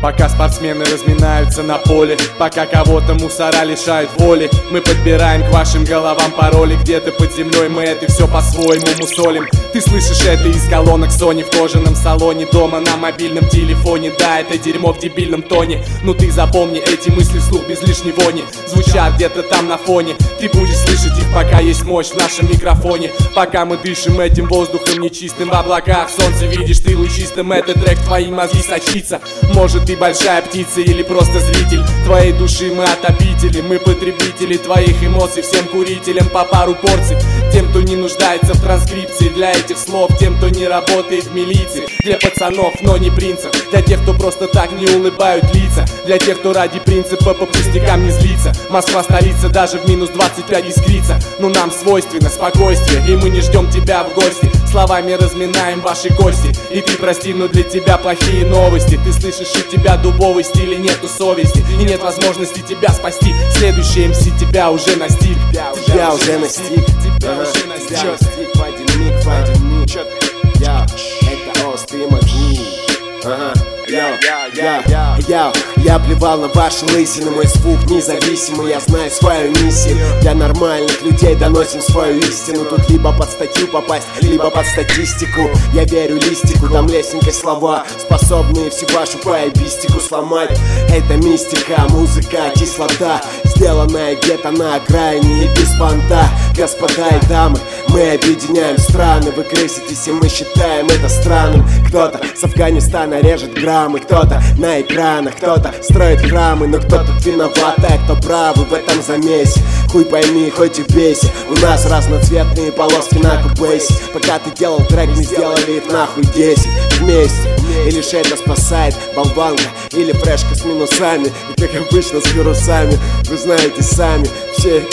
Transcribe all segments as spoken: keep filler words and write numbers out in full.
Пока спортсмены разминаются на поле, пока кого-то мусора лишают воли, мы подбираем к вашим головам пароли. Где-то под землей мы это все по-своему мусолим. Ты слышишь это из колонок Sony в кожаном салоне, дома на мобильном телефоне. Да, это дерьмо в дебильном тоне, но ты запомни, эти мысли вслух без лишней вони звучат где-то там на фоне. Ты будешь слышать их, пока есть мощь в нашем микрофоне. Пока мы дышим этим воздухом нечистым в облаках, солнце видишь ты лучистым, этот трек в твои мозги сочится. Может, ты большая птица или просто зритель твоей души, мы отопители, мы потребители твоих эмоций. Всем курителям по пару порций, тем, кто не нуждается в транскрипции для этих слов, тем, кто не работает в милиции. Для пацанов, но не принцев, для тех, кто просто так не улыбают лица, для тех, кто ради принципа по пустякам не злится. Москва столица, даже в минус двадцать пять искрится, но нам свойственно спокойствие, и мы не ждем тебя в гости. Словами разминаем ваши кости, и ты прости, но для тебя плохие новости. Ты слышишь, у тебя дубовый стиль, и нету совести, и нет возможности тебя спасти. Следующий эм си тебя уже настиг. Тебя уже настиг. Тебя уже настиг. В один миг, в один миг. Я, это острый магнит. Ага. Я, я, я, я, я плевал на ваши лысины, мой звук независимый, я знаю свою миссию. Для нормальных людей доносим свою истину. Тут либо под статью попасть, либо под статистику. Я верю листику, там лесенькой слова, способные всю вашу поебистику сломать. Это мистика, музыка, кислота, сделанная где-то на окраине и без понта. Господа и дамы, мы объединяем страны. Вы крыситесь, и мы считаем это странным. Кто-то с Афганистана режет грамм, кто-то на экранах, кто-то строит храмы, но кто тут виноват, а кто правый в этом замесе? Хуй пойми, хоть и бейся, у нас разноцветные полоски на кубейсе. Пока ты делал трек, мы сделали их нахуй десять вместе. И лишь это спасает болванка или фрешка с минусами, и как обычно с вирусами. Вы знаете сами, все...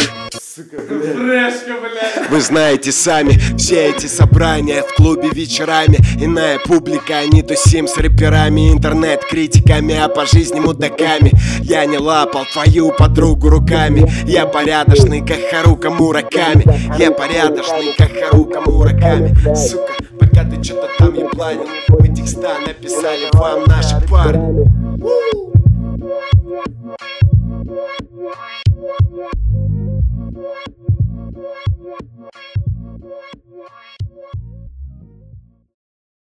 Фрешка, блядь. Вы знаете сами, все эти собрания в клубе вечерами. Иная публика, не тусим с рэперами, интернет-критиками, а по жизни мудаками. Я не лапал твою подругу руками, я порядочный, как Харука Мураками. Я порядочный, как Харука Мураками. Сука, пока ты что-то там ебланил, мы текста написали вам наши парни.